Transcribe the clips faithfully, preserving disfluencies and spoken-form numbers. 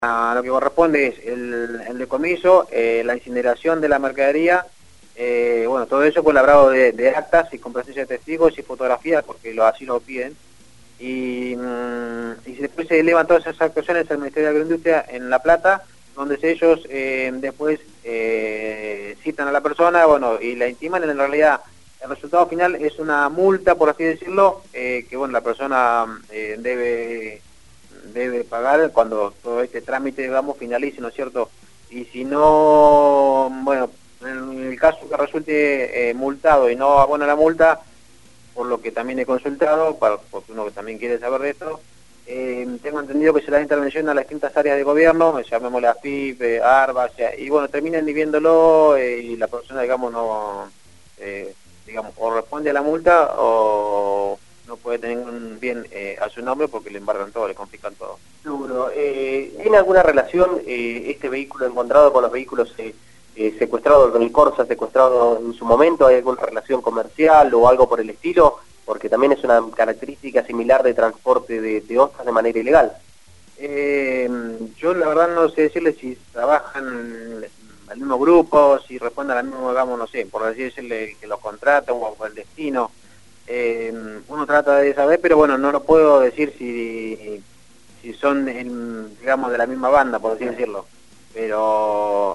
A lo que corresponde es el, el decomiso, eh, la incineración de la mercadería, eh, bueno, todo eso fue labrado de, de actas y con presencia de testigos y fotografías, porque lo, así lo piden, y, mmm, y después se elevan todas esas actuaciones al Ministerio de Agroindustria en La Plata, donde ellos eh, después eh, citan a la persona, bueno, y la intiman. En realidad el resultado final es una multa, por así decirlo, eh, que bueno, la persona eh, debe... debe pagar cuando todo este trámite, digamos, finalice, ¿no es cierto? Y si no, bueno, en el caso que resulte eh, multado y no abona la multa, por lo que también he consultado, para, porque uno que también quiere saber de esto, eh, tengo entendido que se le da intervención a las distintas áreas de gobierno, llamémosle a F I P, eh, ARBA, o sea, y bueno, terminan inhibiéndolo eh, y la persona, digamos, no, eh, digamos, o responde a la multa o no puede tener un bien eh, a su nombre porque le embargan todo, le confiscan todo. Seguro. Eh, ¿Tiene alguna relación eh, este vehículo encontrado con los vehículos eh, eh, secuestrados, con el Corsa secuestrado en su momento? ¿Hay alguna relación comercial o algo por el estilo? Porque también es una característica similar de transporte de, de ostras de manera ilegal. Eh, yo la verdad no sé decirle si trabajan al mismo grupo, si responden al mismo, digamos, no sé, por así decirle que los contrata o por el destino. Eh, uno trata de saber, pero bueno, no lo puedo decir si, si son, en, digamos, de la misma banda, por así decirlo. Pero,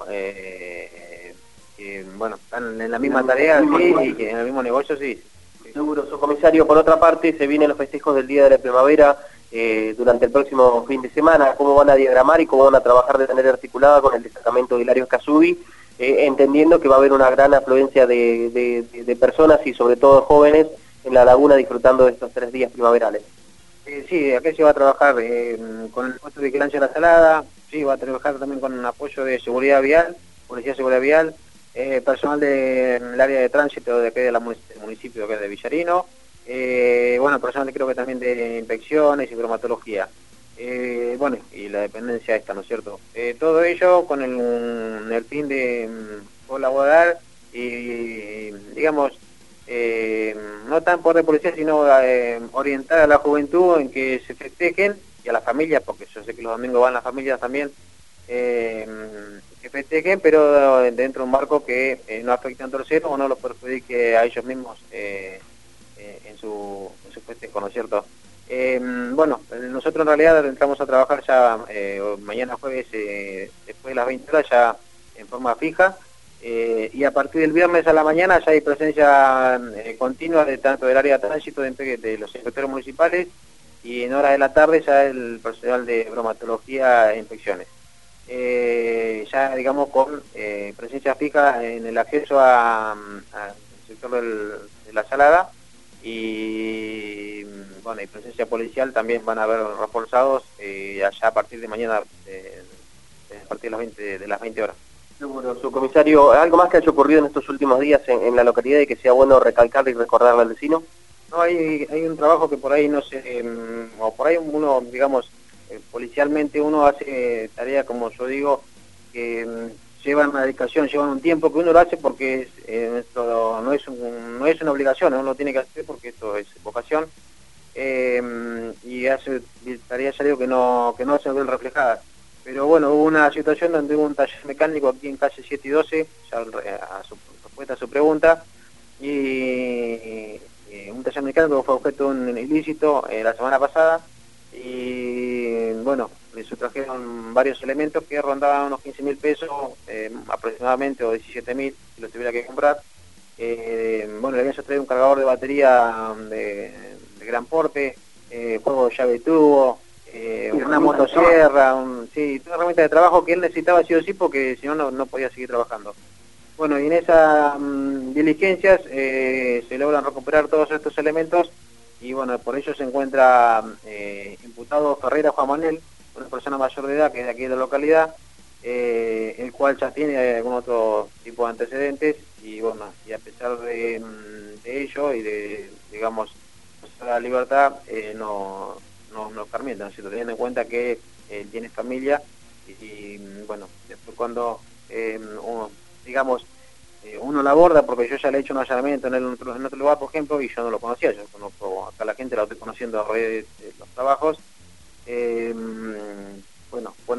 eh, eh, bueno, están en la misma tarea, sí, y que en el mismo negocio, sí. Seguro, subcomisario. Por otra parte, se vienen los festejos del Día de la Primavera eh, durante el próximo fin de semana. ¿Cómo van a diagramar y cómo van a trabajar de manera articulada con el destacamento de Hilario Casubi? Eh, entendiendo que va a haber una gran afluencia de, de, de personas y sobre todo jóvenes en la laguna disfrutando de estos tres días primaverales. Eh, sí, acá se va a trabajar eh, con el puesto de vigilancia de la salada, sí, va a trabajar también con un apoyo de seguridad vial, policía de seguridad vial, eh, personal del área de tránsito de aquí de la munic del municipio de, de Villarino, eh, bueno, personal creo que también de inspecciones y bromatología, eh, bueno, y la dependencia esta, ¿no es cierto? Eh, todo ello con el, el fin de mm, colaborar y, digamos, eh, no tan por de policía, sino eh, orientar a la juventud en que se festejen, y a las familias, porque yo sé que los domingos van las familias también, eh, que festejen, pero dentro de un marco que eh, no afecte a terceros o no los perjudique a ellos mismos eh, eh, en, su, en su festejo, ¿no es cierto? Eh, bueno, nosotros en realidad entramos a trabajar ya eh, mañana jueves, eh, después de las veinte horas, ya en forma fija. Eh, y a partir del viernes a la mañana ya hay presencia eh, continua de tanto del área de tránsito de, de los inspectores municipales, y en horas de la tarde ya el personal de bromatología e inspecciones. Eh, ya digamos con eh, presencia fija en el acceso al sector del, de la salada, y bueno, y presencia policial también van a haber reforzados eh, allá a partir de mañana, eh, a partir de las veinte, de las veinte horas. Seguro, subcomisario. ¿Algo más que haya ocurrido en estos últimos días en, en la localidad y que sea bueno recalcarle y recordarle al vecino? No, hay, hay un trabajo que por ahí no sé, eh, o por ahí uno, digamos, eh, policialmente uno hace tarea, como yo digo, que eh, llevan una dedicación, llevan un tiempo, que uno lo hace porque es, eh, esto no es, un, no es una obligación, uno lo tiene que hacer porque esto es vocación, eh, y hace tareas, ya digo, que no, que no se ven reflejadas. Pero bueno, hubo una situación donde hubo un taller mecánico aquí en calle siete y doce, ya a su respuesta a su pregunta, y eh, un taller mecánico que fue objeto de un ilícito eh, la semana pasada, y bueno, le sustrajeron varios elementos que rondaban unos quince mil pesos eh, aproximadamente, o diecisiete mil si lo tuviera que comprar. Eh, bueno, le habían sustraído un cargador de batería de, de gran porte, eh, juego de llave tubo, eh, una motosierra, un, sí, una herramienta de trabajo que él necesitaba sí o sí, porque si no, no podía seguir trabajando. Bueno, y en esas mmm, diligencias eh, se logran recuperar todos estos elementos, y bueno, por ello se encuentra eh, imputado Ferreira Juan Manuel, una persona mayor de edad que es de aquí de la localidad, eh, el cual ya tiene algún otro tipo de antecedentes, y bueno, y a pesar de, de ello y de, digamos, la libertad, eh, no, no, no permiten, ¿no? Teniendo en cuenta que eh, tiene familia, y, y bueno, después cuando eh, uno, digamos, eh, uno la aborda, porque yo ya le he hecho un allanamiento en, el, en otro lugar, por ejemplo, y yo no lo conocía, yo conozco acá la gente, la estoy conociendo a través de los trabajos, eh, bueno, pone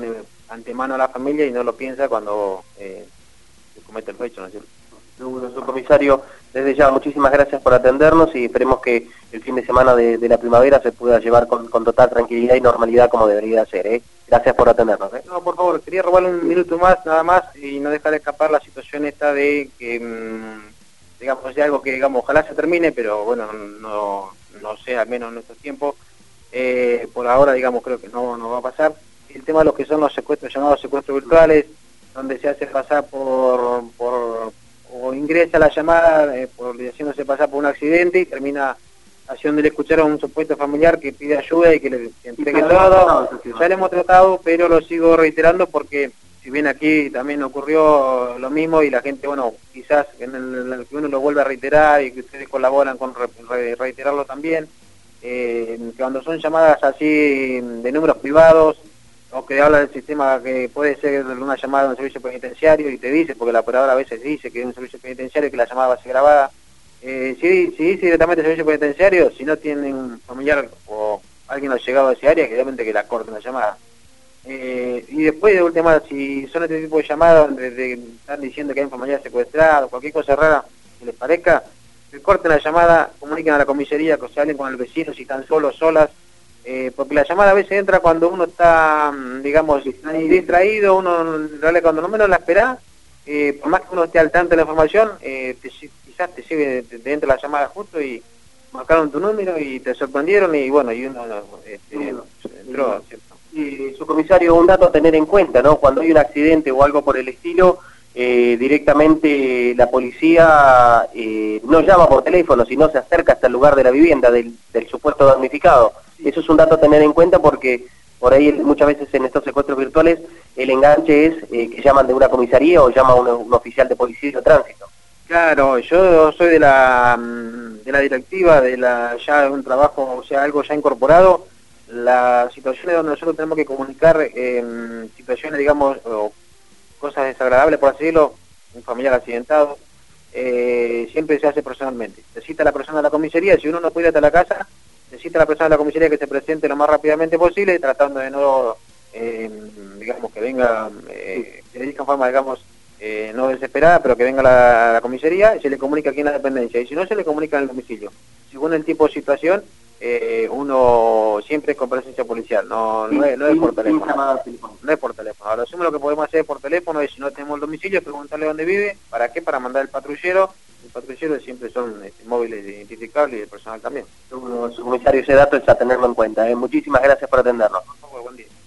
antemano a la familia y no lo piensa cuando eh, se comete el hecho, ¿no es cierto? Seguro, subcomisario, desde ya muchísimas gracias por atendernos y esperemos que el fin de semana de, de la primavera se pueda llevar con, con total tranquilidad y normalidad como debería ser, ¿eh? Gracias por atendernos, ¿eh? No, por favor, quería robarle un minuto más, nada más, y no dejar de escapar la situación esta de que, mmm, digamos, es algo que, digamos, ojalá se termine, pero bueno, no, no sé, al menos en nuestros tiempos, eh, por ahora, digamos, creo que no, no va a pasar. El tema de lo que son los secuestros, llamados secuestros virtuales, donde se hace pasar por, por o ingresa la llamada, eh, por haciéndose pasar por un accidente y termina haciéndole escuchar a un supuesto familiar que pide ayuda y que le entregue todo. Ya lo hemos tratado, pero lo sigo reiterando porque si bien aquí también ocurrió lo mismo y la gente, bueno, quizás en el, en el que uno lo vuelve a reiterar y que ustedes colaboran con re, re, reiterarlo también, eh, cuando son llamadas así de números privados, o que habla del sistema que puede ser una llamada de un servicio penitenciario y te dice, porque la operadora a veces dice que es un servicio penitenciario y que la llamada va a ser grabada. Eh, si, si dice directamente servicio penitenciario, si no tienen un familiar o alguien llegado a ese área, que obviamente que la corten la llamada. Eh, y después de última, si son este tipo de llamadas donde de, están diciendo que hay un familiar secuestrado, cualquier cosa rara que les parezca, que corten la llamada, comuniquen a la comisaría, que se hablen con el vecino si están solos, solas. Eh, porque la llamada a veces entra cuando uno está, digamos, distraído, uno en realidad cuando no menos la espera, eh, por más que uno esté al tanto de la información, eh, te, quizás te sigue, te, te entra la llamada justo y marcaron tu número y te sorprendieron y bueno, y uno este, entró, ¿cierto? Y subcomisario, un dato a tener en cuenta, ¿no? Cuando hay un accidente o algo por el estilo, eh, directamente la policía eh, no llama por teléfono, sino se acerca hasta el lugar de la vivienda del, del supuesto damnificado. Eso es un dato a tener en cuenta porque por ahí muchas veces en estos secuestros virtuales el enganche es eh, que llaman de una comisaría o llama a un, un oficial de policía de tránsito. Claro, yo soy de la de la directiva, de la ya un trabajo, o sea, algo ya incorporado. Las situaciones donde nosotros tenemos que comunicar eh, situaciones, digamos, o cosas desagradables, por así decirlo, un familiar accidentado, eh, siempre se hace personalmente. Se cita a la persona de la comisaría, si uno no puede ir hasta la casa, necesita a la persona de la comisaría que se presente lo más rápidamente posible, tratando de no, eh, digamos, que venga, eh, se le diga en forma, digamos, eh, no desesperada, pero que venga a la, a la comisaría y se le comunica aquí en la dependencia. Y si no, se le comunica en el domicilio. Según el tipo de situación, eh, uno siempre es con presencia policial, no, no, es, no es por teléfono. No es por teléfono. Ahora, lo que podemos hacer por teléfono es, si no tenemos el domicilio, preguntarle dónde vive, para qué, para mandar el patrullero. El patrullero siempre son este, móviles identificables y el personal también. Subcomisario, ese dato es a tenerlo en cuenta, ¿eh? Muchísimas gracias por atendernos. Buen día.